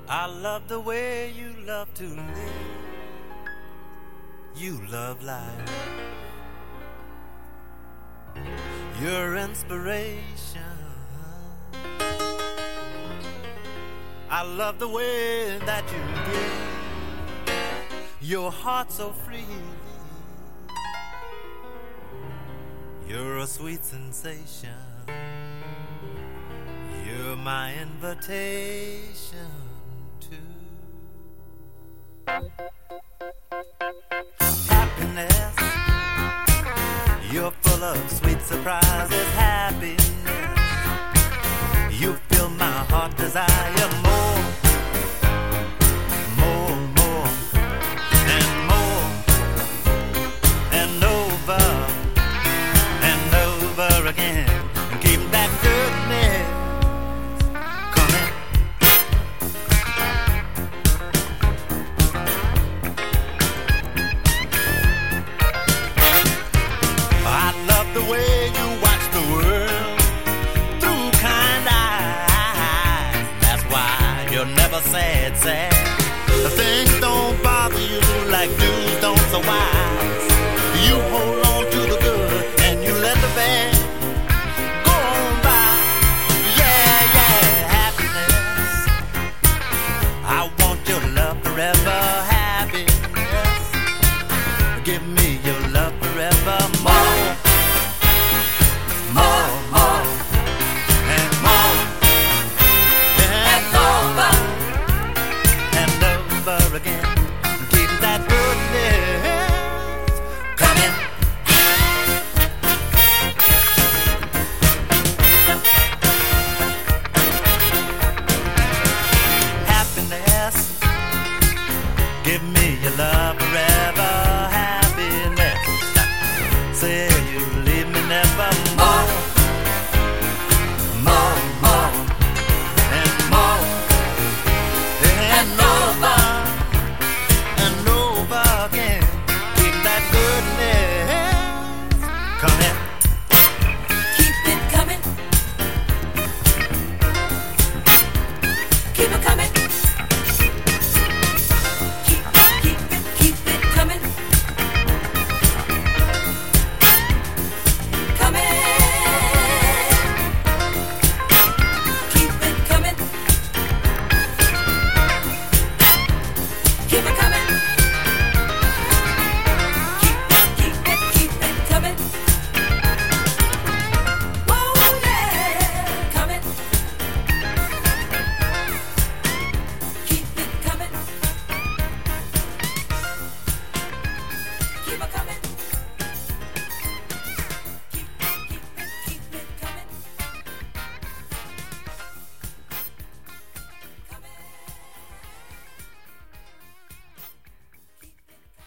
I love the way you love to live. You love life. Your inspiration. I love the way that you give your heart so freely. You're a sweet sensation. You're my invitation to happiness. You're full of sweet surprises. Happiness. You fill my heart desire more, more, more, and more, and over again. And keep that goodness coming. I love the way you watch the world through kind eyes. That's why you're never sad, sad. The things don't bother you like dudes don't, so why?